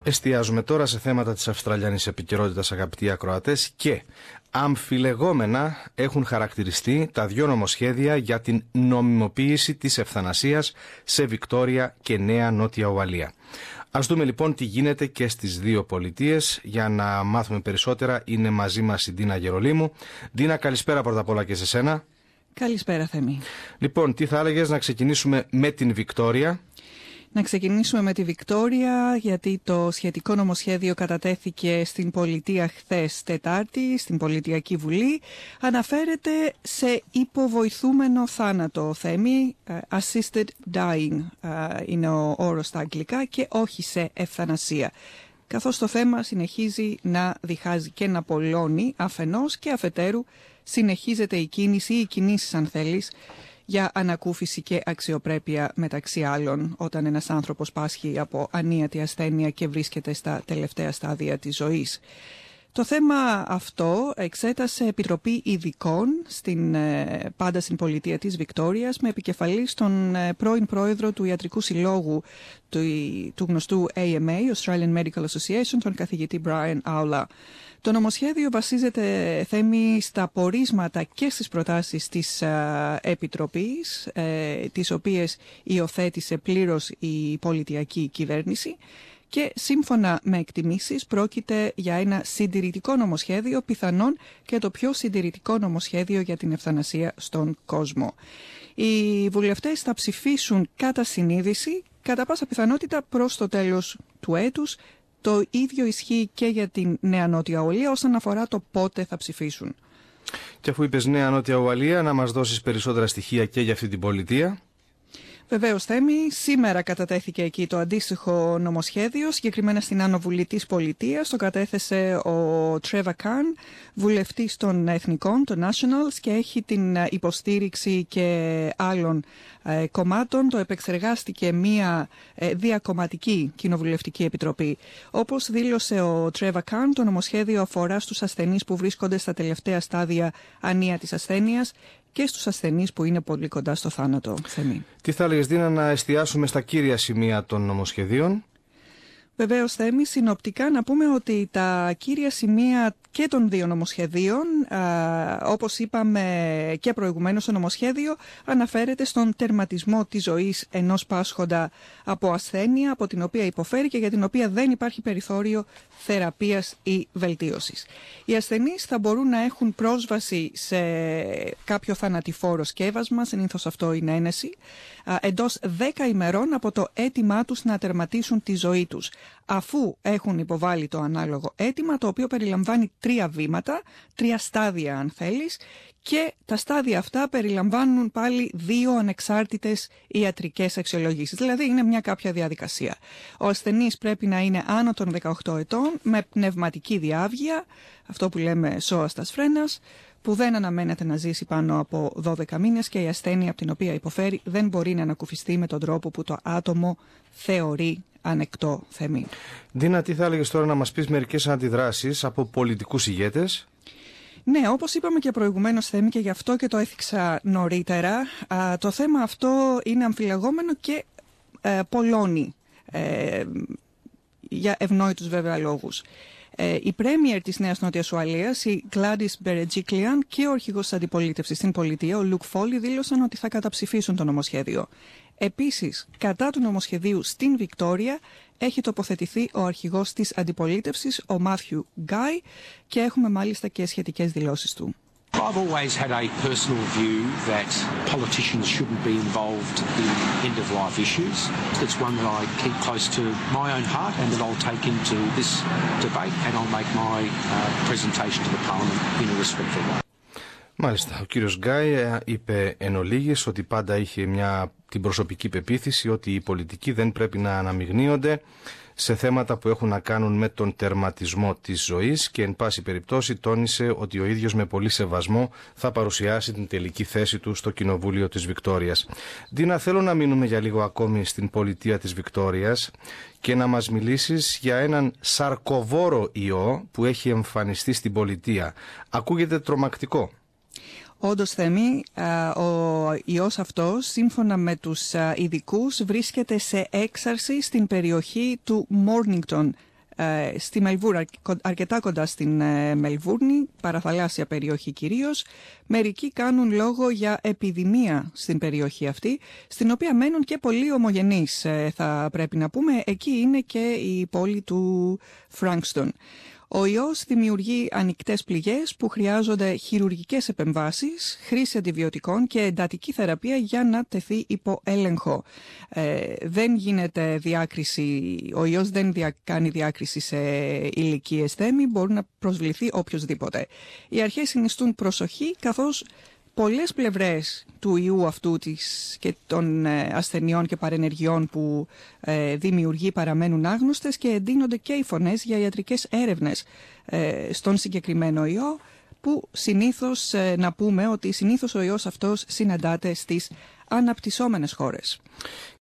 Εστιάζουμε τώρα σε θέματα της αυστραλιανής επικαιρότητας, αγαπητοί ακροατές, και αμφιλεγόμενα έχουν χαρακτηριστεί τα δύο νομοσχέδια για την νομιμοποίηση της ευθανασίας σε Βικτόρια και Νέα Νότια Ουαλία. Ας δούμε λοιπόν τι γίνεται και στις δύο πολιτείες. Για να μάθουμε περισσότερα είναι μαζί μας η Ντίνα Γερολίμου. Ντίνα, καλησπέρα πρώτα απ' όλα και σε σένα. Καλησπέρα, Θέμη. Λοιπόν, τι θα έλεγες να ξεκινήσουμε με την Βικτόρια? Να ξεκινήσουμε με τη Βικτόρια, γιατί το σχετικό νομοσχέδιο κατατέθηκε στην πολιτεία χθες Τετάρτη, στην Πολιτιακή Βουλή. Αναφέρεται σε υποβοηθούμενο θάνατο, Θέμη, assisted dying είναι ο όρος στα αγγλικά, και όχι σε ευθανασία. Καθώς το θέμα συνεχίζει να διχάζει και να πολλώνει αφενός, και αφετέρου συνεχίζεται η κίνηση ή οι κινήσεις, αν θέλεις, για ανακούφιση και αξιοπρέπεια, μεταξύ άλλων, όταν ένας άνθρωπος πάσχει από ανίατη ασθένεια και βρίσκεται στα τελευταία στάδια της ζωής. Το θέμα αυτό εξέτασε επιτροπή ειδικών πάντα στην πολιτεία της Βικτόριας, με επικεφαλής τον πρώην πρόεδρο του Ιατρικού Συλλόγου του γνωστού AMA, Australian Medical Association, τον καθηγητή Brian Aula. Το νομοσχέδιο βασίζεται, Θέμη, στα πορίσματα και στις προτάσεις της Επιτροπής, τις οποίες υιοθέτησε πλήρως η πολιτιακή κυβέρνηση, και σύμφωνα με εκτιμήσεις πρόκειται για ένα συντηρητικό νομοσχέδιο, πιθανόν και το πιο συντηρητικό νομοσχέδιο για την ευθανασία στον κόσμο. Οι βουλευτές θα ψηφίσουν κατά συνείδηση, κατά πάσα πιθανότητα προς το τέλος του έτους. Το ίδιο ισχύει και για την Νέα Νότια Ουαλία όσον αφορά το πότε θα ψηφίσουν. Και αφού είπες Νέα Νότια Ουαλία, να μας δώσεις περισσότερα στοιχεία και για αυτή την πολιτεία. Βεβαίως, Θέμη, σήμερα κατατέθηκε εκεί το αντίστοιχο νομοσχέδιο, συγκεκριμένα στην Άνω Βουλή της Πολιτείας. Το κατέθεσε ο Trevor Khan, βουλευτής των Εθνικών, των Nationals, και έχει την υποστήριξη και άλλων κομμάτων. Το επεξεργάστηκε μια διακομματική κοινοβουλευτική επιτροπή. Όπως δήλωσε ο Trevor Khan, το νομοσχέδιο αφορά στους ασθενείς που βρίσκονται στα τελευταία στάδια ανίατης ασθένειας και στους ασθενείς που είναι πολύ κοντά στο θάνατο. Θέμη. Τι θα έλεγες, Δίνα, να εστιάσουμε στα κύρια σημεία των νομοσχεδίων? Βεβαίως, Θέμη, συνοπτικά να πούμε ότι τα κύρια σημεία και των δύο νομοσχεδίων, όπως είπαμε και προηγουμένως, το νομοσχέδιο αναφέρεται στον τερματισμό της ζωής ενός πάσχοντα από ασθένεια από την οποία υποφέρει και για την οποία δεν υπάρχει περιθώριο θεραπείας ή βελτίωσης. Οι ασθενείς θα μπορούν να έχουν πρόσβαση σε κάποιο θανατηφόρο σκεύασμα, συνήθως αυτό είναι ένεση, εντός 10 ημερών από το αίτημά τους να τερματίσουν τη ζωή τους, αφού έχουν υποβάλει το ανάλογο αίτημα, το οποίο περιλαμβάνει 3 βήματα, 3 στάδια αν θέλεις, και τα στάδια αυτά περιλαμβάνουν πάλι 2 ανεξάρτητες ιατρικές αξιολογήσεις. Δηλαδή είναι μια κάποια διαδικασία. Ο ασθενής πρέπει να είναι άνω των 18 ετών, με πνευματική διάβγεια, αυτό που λέμε σώαστας φρένας, που δεν αναμένεται να ζήσει πάνω από 12 μήνες, και η ασθένεια από την οποία υποφέρει δεν μπορεί να ανακουφιστεί με τον τρόπο που το άτομο θεωρεί ανεκτό, Θέμη. Ντίνα, τι θα έλεγες τώρα να μας πεις μερικές αντιδράσεις από πολιτικούς ηγέτες? Ναι, όπως είπαμε και προηγουμένως, Θέμη, και γι' αυτό και το έθιξα νωρίτερα, το θέμα αυτό είναι αμφιλεγόμενο και πολλώνει, για ευνόητους βέβαια λόγους. Η πρέμιερ της Νέας Νότιας Ουαλίας, η Gladys Berejiklian, και ο αρχηγός της αντιπολίτευσης στην πολιτεία, ο Luke Foley, δήλωσαν ότι θα καταψηφίσουν το νομοσχέδιο. Επίσης, κατά του νομοσχεδίου στην Βικτόρια έχει τοποθετηθεί ο αρχηγός της αντιπολίτευσης, ο Matthew Guy, και έχουμε μάλιστα και σχετικές δηλώσεις του. I've always had a personal view that politicians shouldn't be involved in end-of-life issues. It's one that I keep close to my own heart and that I'll take into this debate, and I'll make my presentation to the Parliament in a respectful way. Μάλιστα, ο κύριος Γκάι είπε εν ολίγης ότι πάντα είχε την προσωπική πεποίθηση ότι οι πολιτικοί δεν πρέπει να αναμειγνύονται σε θέματα που έχουν να κάνουν με τον τερματισμό της ζωής, και εν πάση περιπτώσει τόνισε ότι ο ίδιος με πολύ σεβασμό θα παρουσιάσει την τελική θέση του στο Κοινοβούλιο της Βικτόριας. Ντίνα, θέλω να μείνουμε για λίγο ακόμη στην πολιτεία της Βικτόριας και να μας μιλήσεις για έναν σαρκοβόρο ιό που έχει εμφανιστεί στην πολιτεία. Ακούγεται τρομακτικό. Όντως, Θέμη, ο ιός αυτός, σύμφωνα με τους ειδικούς, βρίσκεται σε έξαρση στην περιοχή του Mornington στη Μελβούρνη, αρκετά κοντά στην Μελβούρνη, παραθαλάσσια περιοχή κυρίως. Μερικοί κάνουν λόγο για επιδημία στην περιοχή αυτή, στην οποία μένουν και πολλοί ομογενείς, θα πρέπει να πούμε. Εκεί είναι και η πόλη του Φράνκστον. Ο ιός δημιουργεί ανοιχτές πληγές που χρειάζονται χειρουργικές επεμβάσεις, χρήση αντιβιωτικών και εντατική θεραπεία για να τεθεί υπό έλεγχο. Δεν γίνεται διάκριση, ο ιός δεν κάνει διάκριση σε ηλικίες θέμη, μπορεί να προσβληθεί οποιοσδήποτε. Οι αρχές συνιστούν προσοχή, καθώς πολλές πλευρές του ιού αυτού και των ασθενειών και παρενεργειών που δημιουργεί παραμένουν άγνωστες και εντείνονται και οι φωνές για ιατρικές έρευνες στον συγκεκριμένο ιό, που συνήθως, να πούμε ότι συνήθως ο ιός αυτός συναντάται στις αναπτυσσόμενες χώρες.